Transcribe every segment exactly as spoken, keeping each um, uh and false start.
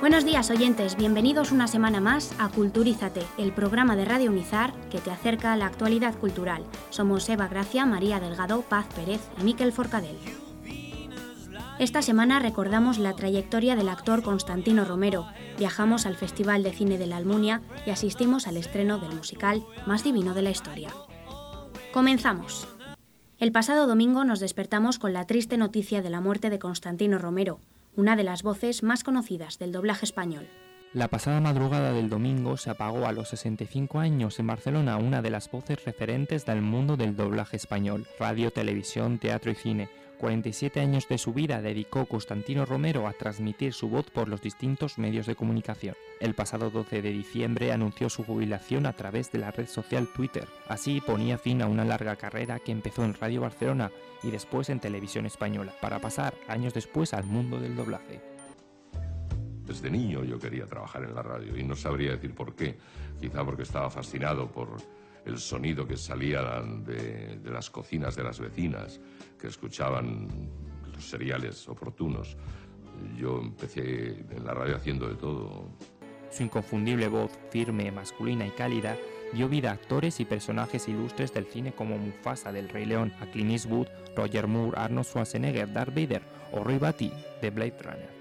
Buenos días, oyentes, bienvenidos una semana más a Culturízate, el programa de Radio Unizar que te acerca a la actualidad cultural. Somos Eva Gracia, María Delgado, Paz Pérez y Miquel Forcadell. Esta semana recordamos la trayectoria del actor Constantino Romero, viajamos al Festival de Cine de la Almunia y asistimos al estreno del musical Más divino de la historia. Comenzamos. El pasado domingo nos despertamos con la triste noticia de la muerte de Constantino Romero, una de las voces más conocidas del doblaje español. La pasada madrugada del domingo se apagó a los sesenta y cinco años en Barcelona una de las voces referentes del mundo del doblaje español, radio, televisión, teatro y cine. cuarenta y siete años de su vida dedicó Constantino Romero a transmitir su voz por los distintos medios de comunicación. El pasado doce de diciembre anunció su jubilación a través de la red social Twitter. Así ponía fin a una larga carrera que empezó en Radio Barcelona y después en Televisión Española, para pasar años después al mundo del doblaje. Desde niño yo quería trabajar en la radio y no sabría decir por qué. Quizá porque estaba fascinado por el sonido que salía de, de las cocinas de las vecinas, que escuchaban los seriales oportunos. Yo empecé en la radio haciendo de todo. Su inconfundible voz, firme, masculina y cálida, dio vida a actores y personajes ilustres del cine como Mufasa del Rey León, a Clint Eastwood, Roger Moore, Arnold Schwarzenegger, Darth Vader o Roy Batty de Blade Runner.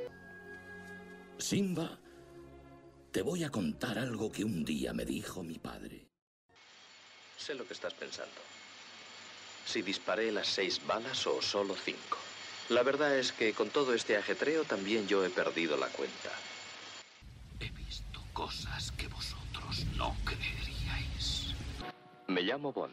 Simba, te voy a contar algo que un día me dijo mi padre. Sé lo que estás pensando. Si disparé las seis balas o solo cinco. La verdad es que con todo este ajetreo también yo he perdido la cuenta. He visto cosas que vosotros no creeríais. Me llamo Bond.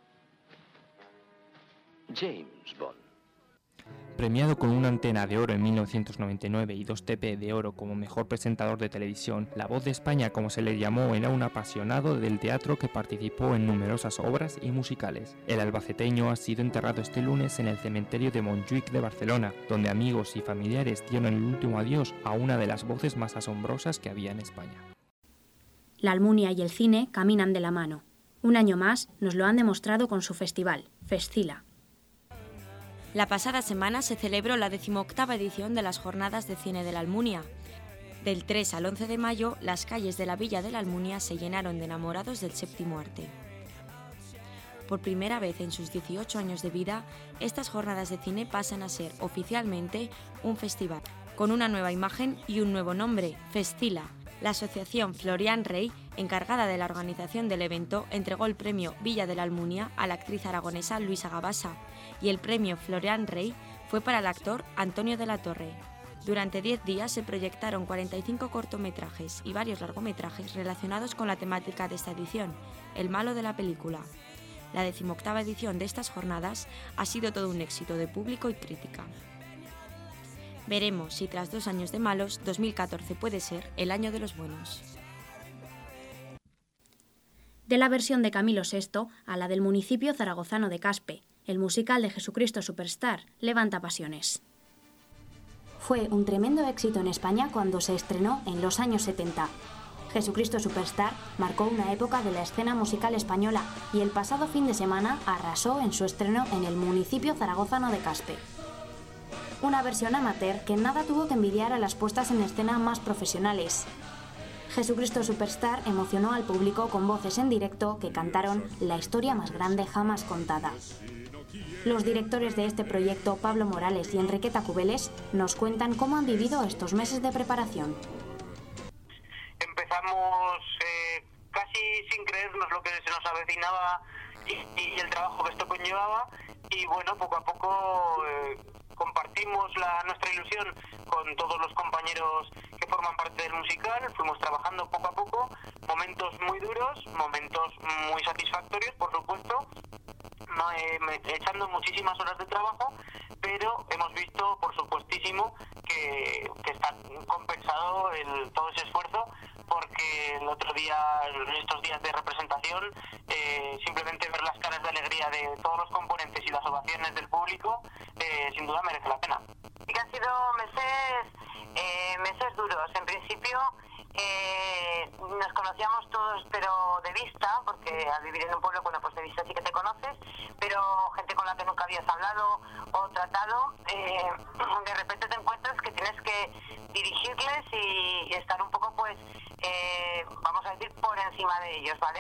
James Bond. Premiado con una Antena de Oro en mil novecientos noventa y nueve y dos T P de Oro como mejor presentador de televisión, la voz de España, como se le llamó, era un apasionado del teatro que participó en numerosas obras y musicales. El albaceteño ha sido enterrado este lunes en el cementerio de Montjuïc de Barcelona, donde amigos y familiares dieron el último adiós a una de las voces más asombrosas que había en España. La Almunia y el cine caminan de la mano. Un año más nos lo han demostrado con su festival, Festcila. La pasada semana se celebró la decimoctava edición de las Jornadas de Cine de la Almunia. Del tres al once de mayo, las calles de la Villa de la Almunia se llenaron de enamorados del séptimo arte. Por primera vez en sus dieciocho años de vida, estas jornadas de cine pasan a ser oficialmente un festival, con una nueva imagen y un nuevo nombre, Festcila. La asociación Florian Rey, encargada de la organización del evento, entregó el premio Villa de la Almunia a la actriz aragonesa Luisa Gabasa y el premio Florian Rey fue para el actor Antonio de la Torre. Durante diez días se proyectaron cuarenta y cinco cortometrajes y varios largometrajes relacionados con la temática de esta edición, el malo de la película. La decimoctava edición de estas jornadas ha sido todo un éxito de público y crítica. Veremos si tras dos años de malos, dos mil catorce puede ser el año de los buenos. De la versión de Camilo sexto a la del municipio zaragozano de Caspe, el musical de Jesucristo Superstar levanta pasiones. Fue un tremendo éxito en España cuando se estrenó en los años setenta. Jesucristo Superstar marcó una época de la escena musical española y el pasado fin de semana arrasó en su estreno en el municipio zaragozano de Caspe. Una versión amateur que nada tuvo que envidiar a las puestas en escena más profesionales. Jesucristo Superstar emocionó al público con voces en directo que cantaron la historia más grande jamás contada. Los directores de este proyecto, Pablo Morales y Enriqueta Cubeles, nos cuentan cómo han vivido estos meses de preparación. Empezamos eh, casi sin creernos lo que se nos avecinaba y, y el trabajo que esto conllevaba, y bueno, poco a poco eh, compartimos la, nuestra ilusión con todos los compañeros que forman parte del musical. Fuimos trabajando poco a poco, momentos muy duros, momentos muy satisfactorios, por supuesto, no, eh, echando muchísimas horas de trabajo, pero hemos visto, por supuestísimo, que, que está compensado el, todo ese esfuerzo, porque el otro día, en estos días de representación, eh, simplemente ver las caras de alegría de todos los componentes y las ovaciones del público, eh, sin duda merece la pena. Que han sido meses, eh, meses duros. En principio, Eh, nos conocíamos todos, pero de vista, porque al vivir en un pueblo, bueno, pues de vista sí que te conoces, pero gente con la que nunca habías hablado o tratado, eh, de repente te encuentras que tienes que dirigirles y, y estar un poco, pues, eh, vamos a decir, por encima de ellos, ¿vale?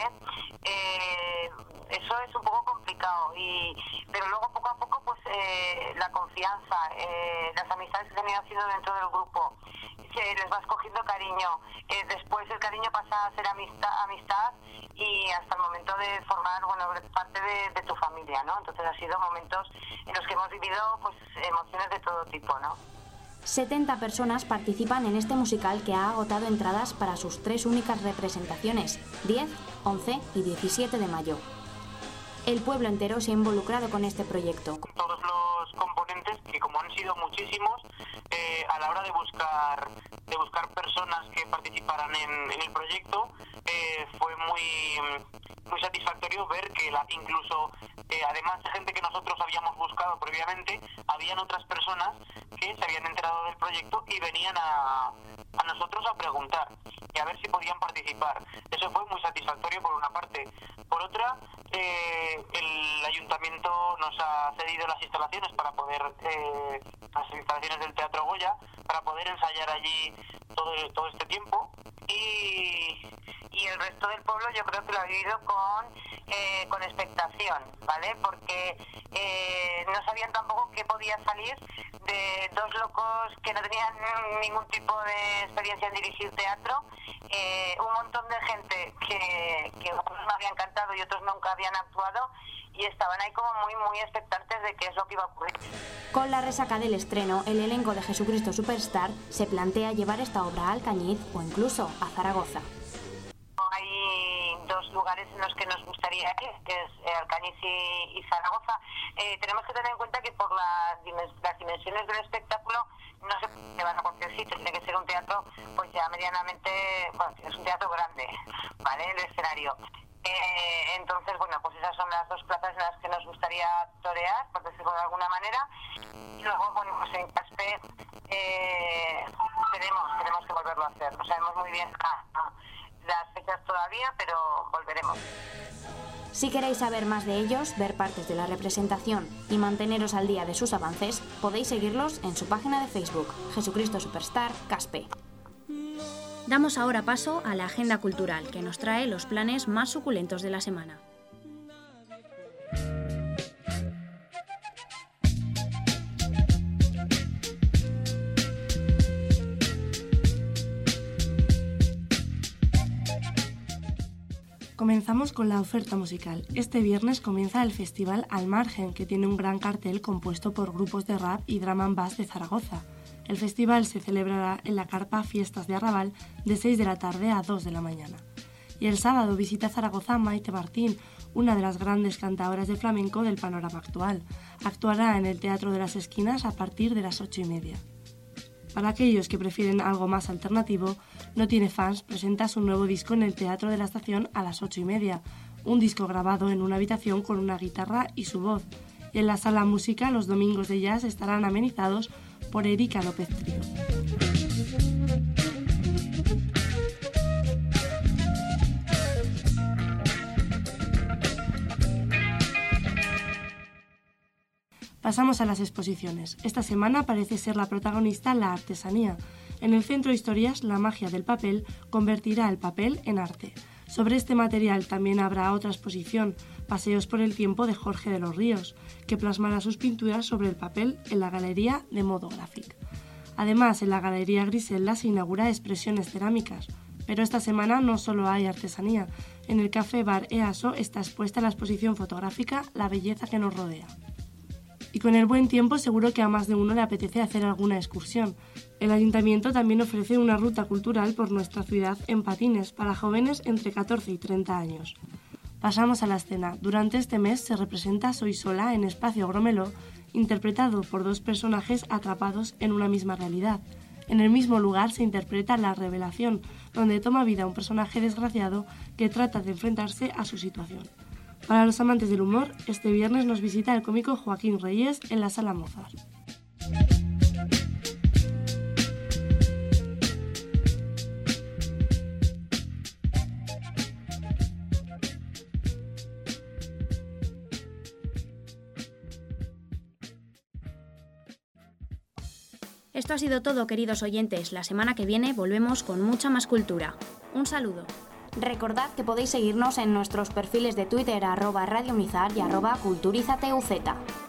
Eh, eso es un poco complicado, y pero luego poco a poco, pues, eh, la confianza, eh, las amistades que se han ido haciendo dentro del grupo, se les vas cogiendo cariño, eh, después el cariño pasa a ser amistad, amistad y hasta el momento de formar, bueno, parte de, de tu familia, ¿no? Entonces ha sido momentos en los que hemos vivido, pues, emociones de todo tipo, ¿no? setenta personas participan en este musical que ha agotado entradas para sus tres únicas representaciones, diez, once y diecisiete de mayo. El pueblo entero se ha involucrado con este proyecto. Todos los componentes, que como han sido muchísimos, eh, a la hora de buscar de buscar personas que participaran en, en el proyecto, eh, fue muy muy satisfactorio ver que la, incluso, eh, además de gente que nosotros habíamos buscado previamente, habían otras personas que se habían enterado del proyecto y venían a, a nosotros a preguntar y a ver si podían participar. Eso fue muy satisfactorio por una parte. Por otra, eh, el ayuntamiento nos ha cedido las instalaciones para poder, eh, las instalaciones del Teatro Goya, para poder ensayar allí todo, todo este tiempo, y, y el resto del pueblo yo creo que lo ha vivido con, eh, con expectación, ¿vale? Porque eh, no sabían tampoco qué podía salir de dos locos que no tenían ningún tipo de experiencia en dirigir teatro, eh, un montón de gente que, que unos me habían cantado y otros nunca habían actuado, y estaban ahí como muy, muy expectantes de qué es lo que iba a ocurrir. Con la resaca del estreno, el elenco de Jesucristo Superstar se plantea llevar esta obra a Alcañiz o incluso a Zaragoza. Hay dos lugares en los que nos gustaría ir, que es Alcañiz y, y Zaragoza. Eh, tenemos que tener en cuenta que por la, las dimensiones del espectáculo no se van a cualquier sitio, tiene que ser un teatro pues ya medianamente, bueno, es un teatro grande, ¿vale? El escenario. Eh, entonces, bueno, pues esas son las dos plazas en las que nos gustaría torear, por decirlo de alguna manera. Y luego, bueno, pues en Caspe eh, tenemos, tenemos que volverlo a hacer. No sabemos muy bien ah, las fechas todavía, pero volveremos. Si queréis saber más de ellos, ver partes de la representación y manteneros al día de sus avances, podéis seguirlos en su página de Facebook, Jesucristo Superstar Caspe. Damos ahora paso a la agenda cultural, que nos trae los planes más suculentos de la semana. Comenzamos con la oferta musical. Este viernes comienza el Festival Al Margen, que tiene un gran cartel compuesto por grupos de rap y drum and bass de Zaragoza. El festival se celebrará en la carpa Fiestas de Arrabal de seis de la tarde a dos de la mañana. Y el sábado visita Zaragoza Maite Martín, una de las grandes cantadoras de flamenco del panorama actual. Actuará en el Teatro de las Esquinas a partir de las ocho y media. Para aquellos que prefieren algo más alternativo, No Tiene Fans presenta su nuevo disco en el Teatro de la Estación a las ocho y media, un disco grabado en una habitación con una guitarra y su voz. Y en la Sala Música los domingos de jazz estarán amenizados por Erika López Trío. Pasamos a las exposiciones. Esta semana parece ser la protagonista la artesanía. En el Centro de Historias, la magia del papel convertirá el papel en arte. Sobre este material también habrá otra exposición, Paseos por el tiempo de Jorge de los Ríos, que plasmará sus pinturas sobre el papel en la Galería de Modo Graphic. Además, en la Galería Griselda se inaugura Expresiones Cerámicas. Pero esta semana no solo hay artesanía. En el Café Bar EASO está expuesta la exposición fotográfica La belleza que nos rodea. Y con el buen tiempo seguro que a más de uno le apetece hacer alguna excursión. El Ayuntamiento también ofrece una ruta cultural por nuestra ciudad en patines para jóvenes entre catorce y treinta años. Pasamos a la escena. Durante este mes se representa Soy sola en Espacio Gromeló, interpretado por dos personajes atrapados en una misma realidad. En el mismo lugar se interpreta La Revelación, donde toma vida un personaje desgraciado que trata de enfrentarse a su situación. Para los amantes del humor, este viernes nos visita el cómico Joaquín Reyes en la Sala Mozart. Esto ha sido todo, queridos oyentes. La semana que viene volvemos con mucha más cultura. Un saludo. Recordad que podéis seguirnos en nuestros perfiles de Twitter arroba Radio Mizar y arroba culturizatuz.